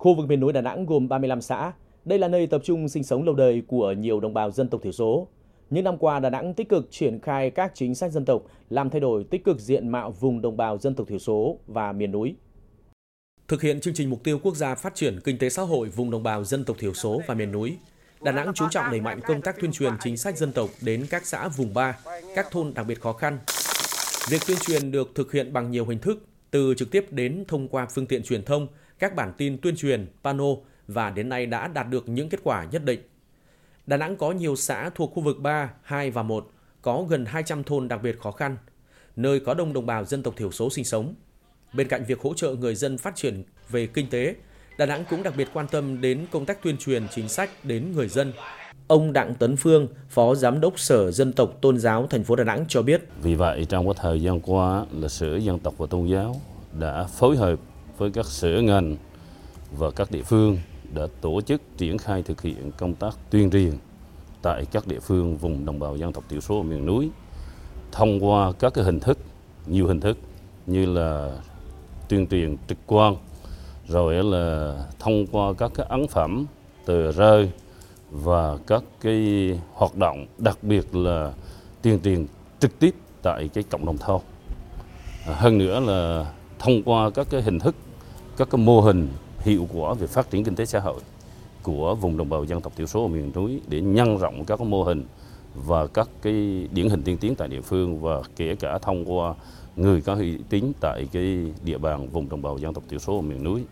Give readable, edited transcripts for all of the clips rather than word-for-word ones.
Khu vực miền núi Đà Nẵng gồm 35 xã. Đây là nơi tập trung sinh sống lâu đời của nhiều đồng bào dân tộc thiểu số. Những năm qua, Đà Nẵng tích cực triển khai các chính sách dân tộc, làm thay đổi tích cực diện mạo vùng đồng bào dân tộc thiểu số và miền núi. Thực hiện chương trình mục tiêu quốc gia phát triển kinh tế xã hội vùng đồng bào dân tộc thiểu số và miền núi, Đà Nẵng chú trọng đẩy mạnh công tác tuyên truyền chính sách dân tộc đến các xã vùng 3, các thôn đặc biệt khó khăn. Việc tuyên truyền được thực hiện bằng nhiều hình thức, từ trực tiếp đến thông qua phương tiện truyền thông, các bản tin tuyên truyền, pano và đến nay đã đạt được những kết quả nhất định. Đà Nẵng có nhiều xã thuộc khu vực 3, 2 và 1, có gần 200 thôn đặc biệt khó khăn, nơi có đông đồng bào dân tộc thiểu số sinh sống. Bên cạnh việc hỗ trợ người dân phát triển về kinh tế, Đà Nẵng cũng đặc biệt quan tâm đến công tác tuyên truyền chính sách đến người dân. Ông Đặng Tấn Phương, Phó Giám đốc Sở Dân tộc Tôn giáo thành phố Đà Nẵng cho biết. Vì vậy, trong thời gian qua, là Sở Dân tộc và Tôn giáo đã phối hợp với các sở ngành và các địa phương đã tổ chức triển khai thực hiện công tác tuyên truyền tại các địa phương vùng đồng bào dân tộc thiểu số miền núi thông qua các nhiều hình thức như là tuyên truyền trực quan, rồi là thông qua các cái ấn phẩm, tờ rơi và các cái hoạt động, đặc biệt là tuyên truyền trực tiếp tại cái cộng đồng thôn. Hơn nữa là thông qua các cái hình thức, các cái mô hình hiệu quả về phát triển kinh tế xã hội của vùng đồng bào dân tộc thiểu số miền núi để nhân rộng các cái mô hình và các cái điển hình tiên tiến tại địa phương, và kể cả thông qua người có uy tín tại cái địa bàn vùng đồng bào dân tộc thiểu số miền núi.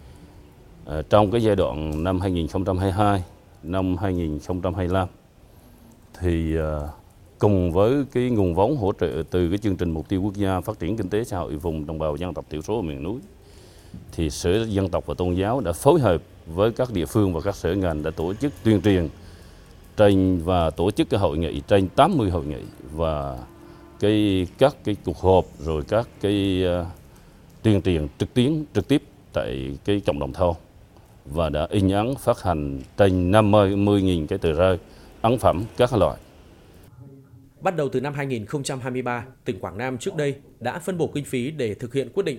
Trong cái giai đoạn năm 2022, năm 2025 thì cùng với cái nguồn vốn hỗ trợ từ cái chương trình mục tiêu quốc gia phát triển kinh tế xã hội vùng đồng bào dân tộc thiểu số miền núi, thì Sở Dân tộc và Tôn giáo đã phối hợp với các địa phương và các sở ngành đã tổ chức tuyên truyền và tổ chức cái hội nghị trên 80 hội nghị và các cái cuộc họp, rồi các cái tuyên truyền trực tiếp tại cái cộng đồng thôn, và đã in ấn phát hành trên 50.000 cái tờ rơi, ấn phẩm các loại. Bắt đầu từ năm 2023, tỉnh Quảng Nam trước đây đã phân bổ kinh phí để thực hiện quyết định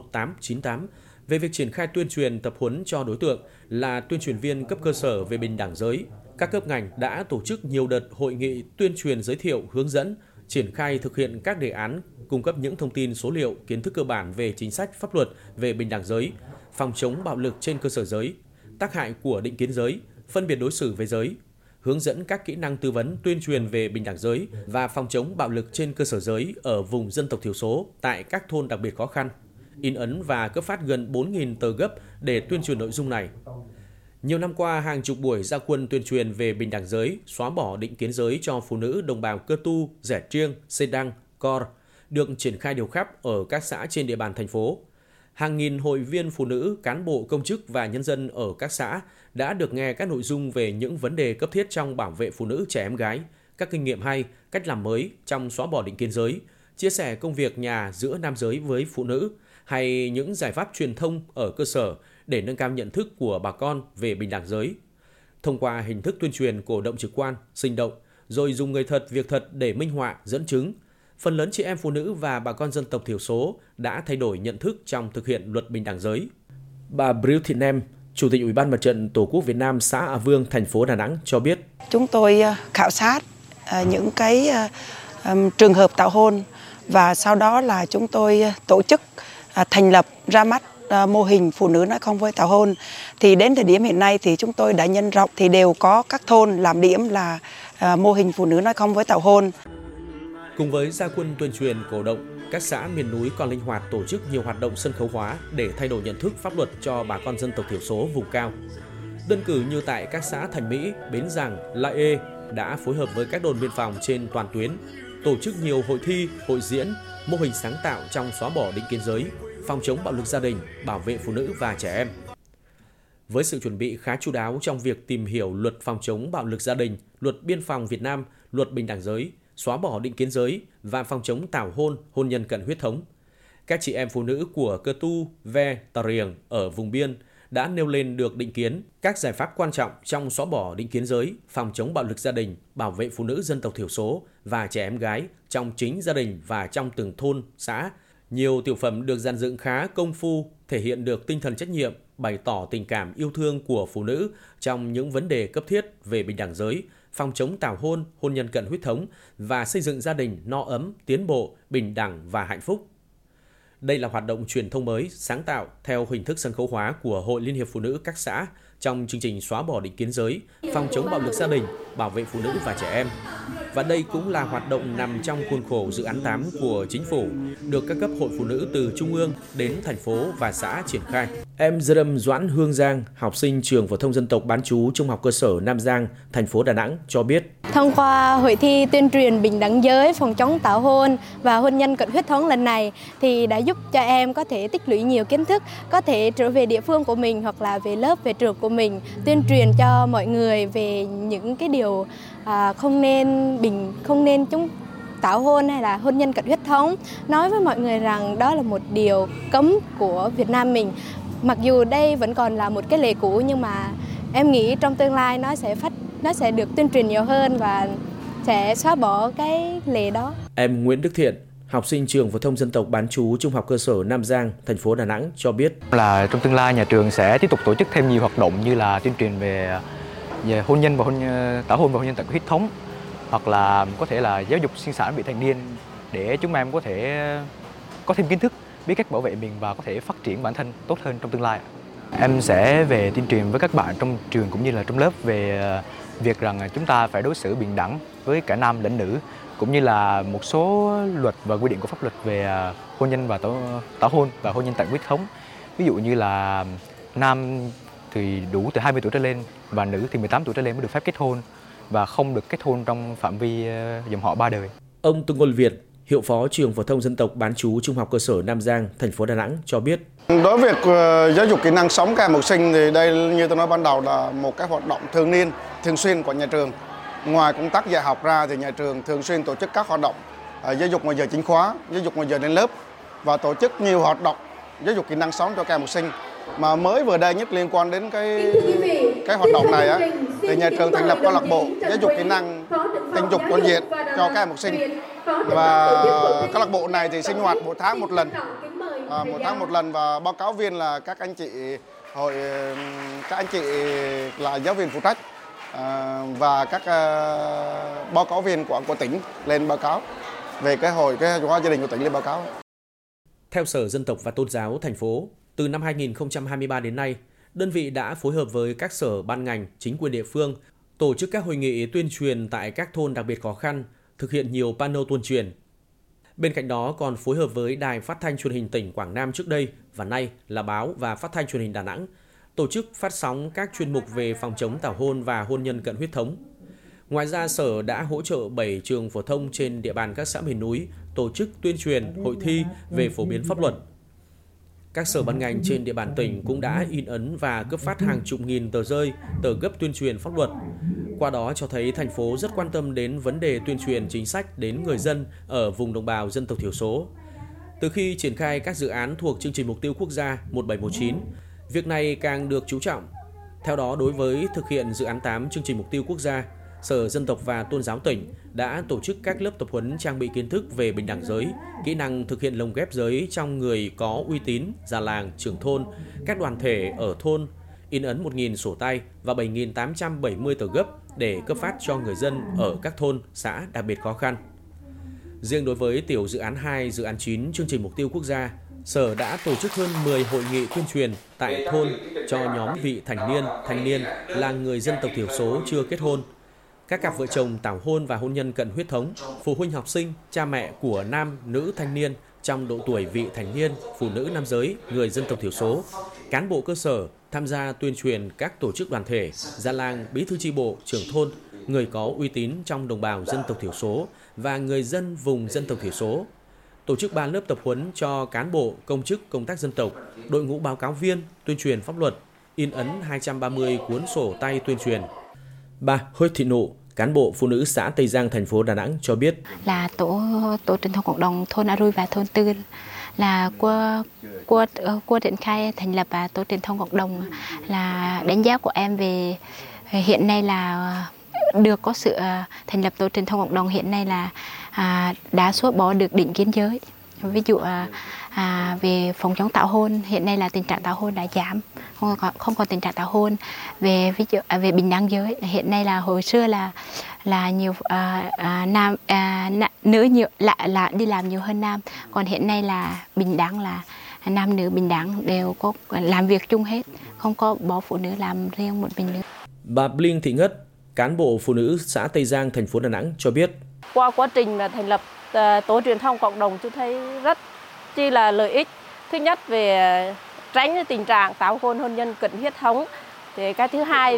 1898 về việc triển khai tuyên truyền tập huấn cho đối tượng là tuyên truyền viên cấp cơ sở về bình đẳng giới. Các cấp ngành đã tổ chức nhiều đợt hội nghị tuyên truyền giới thiệu, hướng dẫn, triển khai thực hiện các đề án, cung cấp những thông tin số liệu, kiến thức cơ bản về chính sách pháp luật về bình đẳng giới, phòng chống bạo lực trên cơ sở giới, tác hại của định kiến giới, phân biệt đối xử với giới, hướng dẫn các kỹ năng tư vấn tuyên truyền về bình đẳng giới và phòng chống bạo lực trên cơ sở giới ở vùng dân tộc thiểu số tại các thôn đặc biệt khó khăn, in ấn và cấp phát gần 4.000 tờ gấp để tuyên truyền nội dung này. Nhiều năm qua, hàng chục buổi ra quân tuyên truyền về bình đẳng giới, xóa bỏ định kiến giới cho phụ nữ đồng bào Cơ Tu, Rẻ Triêng, Sê Đăng, Cor được triển khai đều khắp ở các xã trên địa bàn thành phố. Hàng nghìn hội viên phụ nữ, cán bộ, công chức và nhân dân ở các xã đã được nghe các nội dung về những vấn đề cấp thiết trong bảo vệ phụ nữ, trẻ em gái, các kinh nghiệm hay, cách làm mới trong xóa bỏ định kiến giới, chia sẻ công việc nhà giữa nam giới với phụ nữ, hay những giải pháp truyền thông ở cơ sở để nâng cao nhận thức của bà con về bình đẳng giới. Thông qua hình thức tuyên truyền cổ động trực quan, sinh động, rồi dùng người thật, việc thật để minh họa, dẫn chứng, phần lớn chị em phụ nữ và bà con dân tộc thiểu số đã thay đổi nhận thức trong thực hiện luật bình đẳng giới. Bà Briu Thị Nem, Chủ tịch Ủy ban Mặt trận Tổ quốc Việt Nam xã A Vương, thành phố Đà Nẵng cho biết. Chúng tôi khảo sát những cái trường hợp tảo hôn và sau đó là chúng tôi tổ chức thành lập ra mắt mô hình phụ nữ nói không với tảo hôn. Thì đến thời điểm hiện nay thì chúng tôi đã nhân rộng, thì đều có các thôn làm điểm là mô hình phụ nữ nói không với tảo hôn. Cùng với gia quân tuyên truyền cổ động, các xã miền núi còn linh hoạt tổ chức nhiều hoạt động sân khấu hóa để thay đổi nhận thức pháp luật cho bà con dân tộc thiểu số vùng cao. Đơn cử như tại các xã Thành Mỹ, Bến Giàng, La Ê đã phối hợp với các đồn biên phòng trên toàn tuyến, tổ chức nhiều hội thi, hội diễn, mô hình sáng tạo trong xóa bỏ định kiến giới, phòng chống bạo lực gia đình, bảo vệ phụ nữ và trẻ em. Với sự chuẩn bị khá chu đáo trong việc tìm hiểu luật phòng chống bạo lực gia đình, luật biên phòng Việt Nam, luật bình đẳng giới, xóa bỏ định kiến giới và phòng chống tảo hôn, hôn nhân cận huyết thống, các chị em phụ nữ của Cơ Tu, Ve, Tà Riềng ở vùng biên đã nêu lên được định kiến, các giải pháp quan trọng trong xóa bỏ định kiến giới, phòng chống bạo lực gia đình, bảo vệ phụ nữ dân tộc thiểu số và trẻ em gái trong chính gia đình và trong từng thôn, xã. Nhiều tiểu phẩm được dàn dựng khá công phu, thể hiện được tinh thần trách nhiệm, bày tỏ tình cảm yêu thương của phụ nữ trong những vấn đề cấp thiết về bình đẳng giới, phòng chống tảo hôn, hôn nhân cận huyết thống và xây dựng gia đình no ấm, tiến bộ, bình đẳng và hạnh phúc. Đây là hoạt động truyền thông mới, sáng tạo theo hình thức sân khấu hóa của Hội Liên hiệp Phụ nữ các xã trong chương trình xóa bỏ định kiến giới, phòng chống bạo lực gia đình, bảo vệ phụ nữ và trẻ em. Và đây cũng là hoạt động nằm trong khuôn khổ dự án 8 của Chính phủ, được các cấp hội phụ nữ từ Trung ương đến thành phố và xã triển khai. Em Dâm Doãn Hương Giang, học sinh trường phổ thông dân tộc bán trú Trung học cơ sở Nam Giang, thành phố Đà Nẵng cho biết. Thông qua hội thi tuyên truyền bình đẳng giới, phòng chống tảo hôn và hôn nhân cận huyết thống lần này thì đã giúp cho em có thể tích lũy nhiều kiến thức, có thể trở về địa phương của mình hoặc là về lớp, về trường của mình, tuyên truyền cho mọi người về những cái điều không nên chúng tảo hôn hay là hôn nhân cận huyết thống, nói với mọi người rằng đó là một điều cấm của Việt Nam mình. Mặc dù đây vẫn còn là một cái lệ cũ nhưng mà em nghĩ trong tương lai nó sẽ được tuyên truyền nhiều hơn và sẽ xóa bỏ cái lệ đó. Em Nguyễn Đức Thiện, học sinh trường phổ thông dân tộc bán trú Trung học cơ sở Nam Giang, thành phố Đà Nẵng cho biết là trong tương lai nhà trường sẽ tiếp tục tổ chức thêm nhiều hoạt động như là tuyên truyền về hôn nhân và tảo hôn và hôn nhân cận huyết thống, hoặc là có thể là giáo dục sinh sản vị thành niên để chúng em có thể có thêm kiến thức, biết cách bảo vệ mình và có thể phát triển bản thân tốt hơn trong tương lai. Em sẽ về tuyên truyền với các bạn trong trường cũng như là trong lớp về việc rằng chúng ta phải đối xử bình đẳng với cả nam lẫn nữ, cũng như là một số luật và quy định của pháp luật về hôn nhân và tảo hôn và hôn nhân cận huyết thống. Ví dụ như là nam thì đủ từ 20 tuổi trở lên và nữ thì 18 tuổi trở lên mới được phép kết hôn và không được kết hôn trong phạm vi dòng họ ba đời. Ông Tương Ngôn Việt, hiệu phó trường phổ thông dân tộc bán trú Trung học cơ sở Nam Giang, thành phố Đà Nẵng cho biết. Đối với việc giáo dục kỹ năng sống các em học sinh thì đây như tôi nói ban đầu là một cái hoạt động thường xuyên của nhà trường. Ngoài công tác dạy học ra thì nhà trường thường xuyên tổ chức các hoạt động giáo dục ngoài giờ chính khóa, giáo dục ngoài giờ lên lớp và tổ chức nhiều hoạt động giáo dục kỹ năng sống cho các em học sinh. Mà mới vừa đây nhất liên quan đến cái hoạt động này thì nhà trường thành lập câu lạc bộ giáo dục kỹ năng tình dục toàn diện cho các em học sinh. Và câu lạc bộ này thì sinh hoạt một tháng một lần và báo cáo viên là các anh chị là giáo viên phụ trách và các báo cáo viên của tỉnh lên báo cáo về cái hội gia đình của tỉnh lên báo cáo. Theo Sở Dân tộc và Tôn giáo thành phố, từ năm 2023 đến nay, đơn vị đã phối hợp với các sở ban ngành, chính quyền địa phương tổ chức các hội nghị tuyên truyền tại các thôn đặc biệt khó khăn, thực hiện nhiều pano tuyên truyền. Bên cạnh đó còn phối hợp với Đài Phát thanh Truyền hình tỉnh Quảng Nam trước đây và nay là Báo và Phát thanh Truyền hình Đà Nẵng, tổ chức phát sóng các chuyên mục về phòng chống tảo hôn và hôn nhân cận huyết thống. Ngoài ra, Sở đã hỗ trợ 7 trường phổ thông trên địa bàn các xã miền núi tổ chức tuyên truyền, hội thi về phổ biến pháp luật. Các sở ban ngành trên địa bàn tỉnh cũng đã in ấn và cấp phát hàng chục nghìn tờ rơi, tờ gấp tuyên truyền pháp luật. Qua đó cho thấy thành phố rất quan tâm đến vấn đề tuyên truyền chính sách đến người dân ở vùng đồng bào dân tộc thiểu số. Từ khi triển khai các dự án thuộc chương trình mục tiêu quốc gia 1719, việc này càng được chú trọng. Theo đó, đối với thực hiện dự án 8 chương trình mục tiêu quốc gia, Sở Dân tộc và Tôn giáo tỉnh đã tổ chức các lớp tập huấn trang bị kiến thức về bình đẳng giới, kỹ năng thực hiện lồng ghép giới trong người có uy tín, già làng, trưởng thôn, các đoàn thể ở thôn, in ấn 1.000 sổ tay và 7.870 tờ gấp để cấp phát cho người dân ở các thôn, xã đặc biệt khó khăn. Riêng đối với tiểu dự án 2, dự án 9 chương trình mục tiêu quốc gia, Sở đã tổ chức hơn 10 hội nghị tuyên truyền tại thôn cho nhóm vị thanh niên là người dân tộc thiểu số chưa kết hôn, các cặp vợ chồng tảo hôn và hôn nhân cận huyết thống, phụ huynh học sinh, cha mẹ của nam, nữ thanh niên trong độ tuổi vị thành niên, phụ nữ nam giới, người dân tộc thiểu số, cán bộ cơ sở tham gia tuyên truyền các tổ chức đoàn thể, gia làng, bí thư chi bộ, trưởng thôn, người có uy tín trong đồng bào dân tộc thiểu số và người dân vùng dân tộc thiểu số. Tổ chức 3 lớp tập huấn cho cán bộ, công chức công tác dân tộc, đội ngũ báo cáo viên, tuyên truyền pháp luật, in ấn 230 cuốn sổ tay tuyên truyền. Bà Hôi Thị Nụ, cán bộ phụ nữ xã Tây Giang, thành phố Đà Nẵng cho biết là tổ truyền thông cộng đồng thôn A Rui và thôn Tư là qua triển khai thành lập tổ truyền thông cộng đồng, là đánh giá của em về hiện nay là được có sự thành lập tổ truyền thông cộng đồng hiện nay là đã xóa bỏ được định kiến giới Ví dụ về phòng chống tảo hôn, hiện nay là tình trạng tảo hôn đã giảm, không còn tình trạng tảo hôn. Về ví dụ về bình đẳng giới, hiện nay là hồi xưa là nhiều nữ nhiều là đi làm nhiều hơn nam, còn hiện nay là bình đẳng, là nam nữ bình đẳng đều có làm việc chung hết, không có bỏ phụ nữ làm riêng một mình nữa. Bà Bling Thị Ngất, cán bộ phụ nữ xã Tây Giang, thành phố Đà Nẵng cho biết. Qua quá trình thành lập tổ truyền thông cộng đồng, tôi thấy rất chi là lợi ích. Thứ nhất về tránh tình trạng tảo hôn, hôn nhân cận huyết thống. Thì cái thứ hai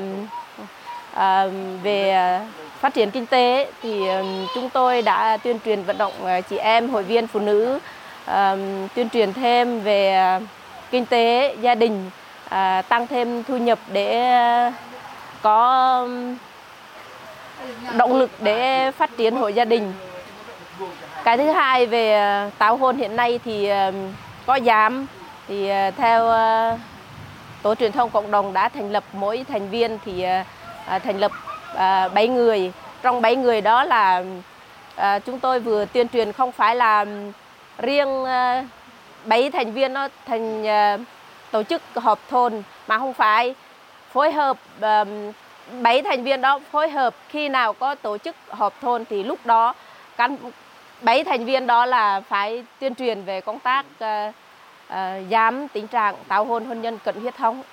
về phát triển kinh tế thì chúng tôi đã tuyên truyền vận động chị em hội viên phụ nữ tuyên truyền thêm về kinh tế gia đình, tăng thêm thu nhập để có động lực để phát triển hội gia đình. Cái thứ hai về tảo hôn hiện nay thì có giảm, thì theo tổ truyền thông cộng đồng đã thành lập mỗi thành viên thì thành lập 7 người. Trong 7 người đó là chúng tôi vừa tuyên truyền không phải là riêng 7 thành viên nó thành tổ chức họp thôn, mà không phải phối hợp 7 thành viên đó phối hợp, khi nào có tổ chức họp thôn thì lúc đó 7 thành viên đó là phải tuyên truyền về công tác giảm tình trạng tảo hôn, hôn nhân cận huyết thống.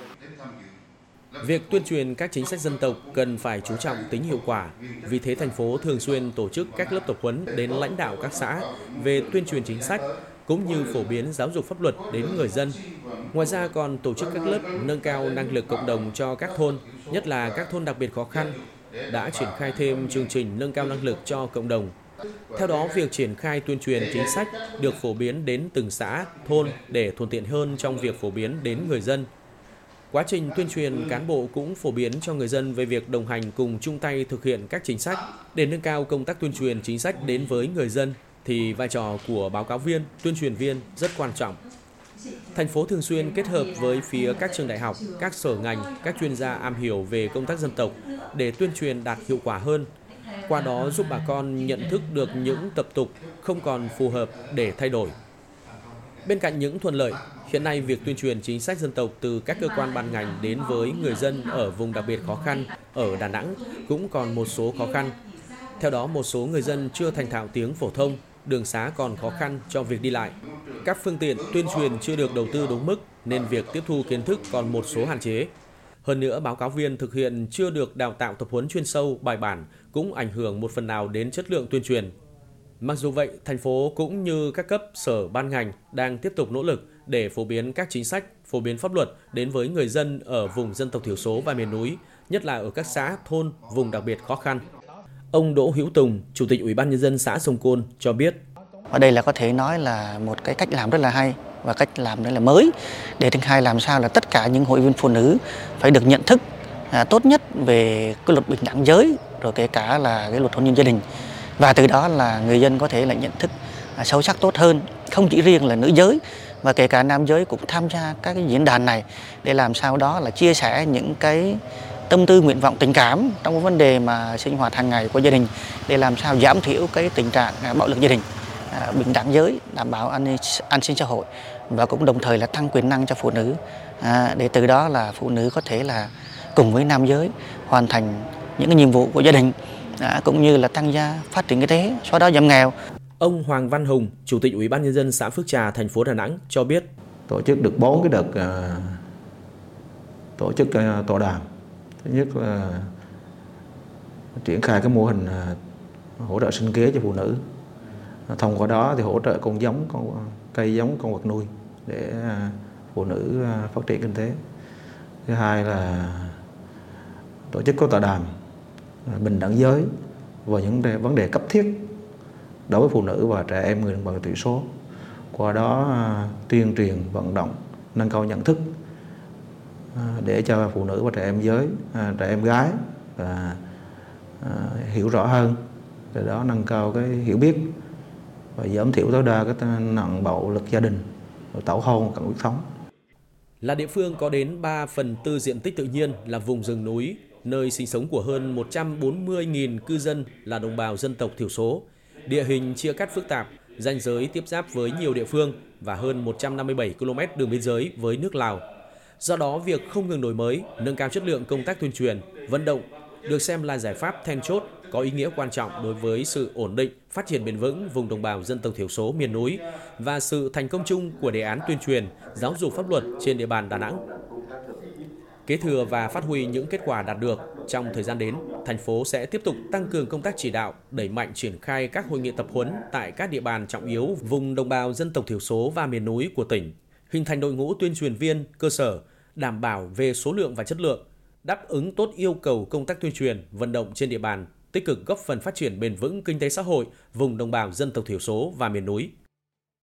Việc tuyên truyền các chính sách dân tộc cần phải chú trọng tính hiệu quả. Vì thế thành phố thường xuyên tổ chức các lớp tập huấn đến lãnh đạo các xã về tuyên truyền chính sách, cũng như phổ biến giáo dục pháp luật đến người dân. Ngoài ra còn tổ chức các lớp nâng cao năng lực cộng đồng cho các thôn, nhất là các thôn đặc biệt khó khăn, đã triển khai thêm chương trình nâng cao năng lực cho cộng đồng. Theo đó, việc triển khai tuyên truyền chính sách được phổ biến đến từng xã, thôn để thuận tiện hơn trong việc phổ biến đến người dân. Quá trình tuyên truyền, cán bộ cũng phổ biến cho người dân về việc đồng hành cùng chung tay thực hiện các chính sách. Để nâng cao công tác tuyên truyền chính sách đến với người dân, thì vai trò của báo cáo viên, tuyên truyền viên rất quan trọng. Thành phố thường xuyên kết hợp với phía các trường đại học, các sở ngành, các chuyên gia am hiểu về công tác dân tộc để tuyên truyền đạt hiệu quả hơn. Qua đó giúp bà con nhận thức được những tập tục không còn phù hợp để thay đổi. Bên cạnh những thuận lợi, hiện nay việc tuyên truyền chính sách dân tộc từ các cơ quan ban ngành đến với người dân ở vùng đặc biệt khó khăn ở Đà Nẵng cũng còn một số khó khăn. Theo đó, một số người dân chưa thành thạo tiếng phổ thông, đường xá còn khó khăn cho việc đi lại. Các phương tiện tuyên truyền chưa được đầu tư đúng mức nên việc tiếp thu kiến thức còn một số hạn chế. Hơn nữa, báo cáo viên thực hiện chưa được đào tạo tập huấn chuyên sâu, bài bản cũng ảnh hưởng một phần nào đến chất lượng tuyên truyền. Mặc dù vậy, thành phố cũng như các cấp sở ban ngành đang tiếp tục nỗ lực để phổ biến các chính sách, phổ biến pháp luật đến với người dân ở vùng dân tộc thiểu số và miền núi, nhất là ở các xã, thôn, vùng đặc biệt khó khăn. Ông Đỗ Hữu Tùng, Chủ tịch Ủy ban Nhân dân xã Sông Côn cho biết. Ở đây là có thể nói là một cái cách làm rất là hay và cách làm rất là mới để triển khai làm sao là tất cả những hội viên phụ nữ phải được nhận thức tốt nhất về cái luật bình đẳng giới, rồi kể cả là cái luật hôn nhân gia đình, và từ đó là người dân có thể là nhận thức sâu sắc tốt hơn, không chỉ riêng là nữ giới và kể cả nam giới cũng tham gia các cái diễn đàn này để làm sao đó là chia sẻ những cái tâm tư, nguyện vọng, tình cảm trong cái vấn đề mà sinh hoạt hàng ngày của gia đình để làm sao giảm thiểu cái tình trạng bạo lực gia đình, bình đẳng giới, đảm bảo an sinh xã hội và cũng đồng thời là tăng quyền năng cho phụ nữ để từ đó là phụ nữ có thể là cùng với nam giới hoàn thành những cái nhiệm vụ của gia đình cũng như là tăng gia phát triển kinh tế, xóa đói giảm nghèo. Ông Hoàng Văn Hùng, Chủ tịch Ủy ban Nhân dân xã Phước Trà, thành phố Đà Nẵng cho biết. Tổ chức được 4 cái đợt tổ chức tọa đàm. Thứ nhất là triển khai cái mô hình hỗ trợ sinh kế cho phụ nữ. Thông qua đó thì hỗ trợ cây giống, con vật nuôi để phụ nữ phát triển kinh tế. Thứ hai là tổ chức có tọa đàm bình đẳng giới và những vấn đề cấp thiết đối với phụ nữ và trẻ em người đồng bào thiểu số. Qua đó tuyên truyền, vận động, nâng cao nhận thức để cho phụ nữ và trẻ em gái hiểu rõ hơn, từ đó nâng cao cái hiểu biết và giảm thiểu tối đa cái nạn bạo lực gia đình, tảo hôn, cận huyết thống. Là địa phương có đến 3/4 diện tích tự nhiên là vùng rừng núi, nơi sinh sống của hơn 140.000 cư dân là đồng bào dân tộc thiểu số. Địa hình chia cắt phức tạp, ranh giới tiếp giáp với nhiều địa phương và hơn 157 km đường biên giới với nước Lào. Do đó, việc không ngừng đổi mới, nâng cao chất lượng công tác tuyên truyền, vận động được xem là giải pháp then chốt có ý nghĩa quan trọng đối với sự ổn định, phát triển bền vững vùng đồng bào dân tộc thiểu số miền núi và sự thành công chung của đề án tuyên truyền, giáo dục pháp luật trên địa bàn Đà Nẵng. Kế thừa và phát huy những kết quả đạt được, trong thời gian đến, thành phố sẽ tiếp tục tăng cường công tác chỉ đạo, đẩy mạnh triển khai các hội nghị tập huấn tại các địa bàn trọng yếu vùng đồng bào dân tộc thiểu số và miền núi của tỉnh, hình thành đội ngũ tuyên truyền viên cơ sở, đảm bảo về số lượng và chất lượng, đáp ứng tốt yêu cầu công tác tuyên truyền, vận động trên địa bàn, tích cực góp phần phát triển bền vững kinh tế xã hội vùng đồng bào dân tộc thiểu số và miền núi.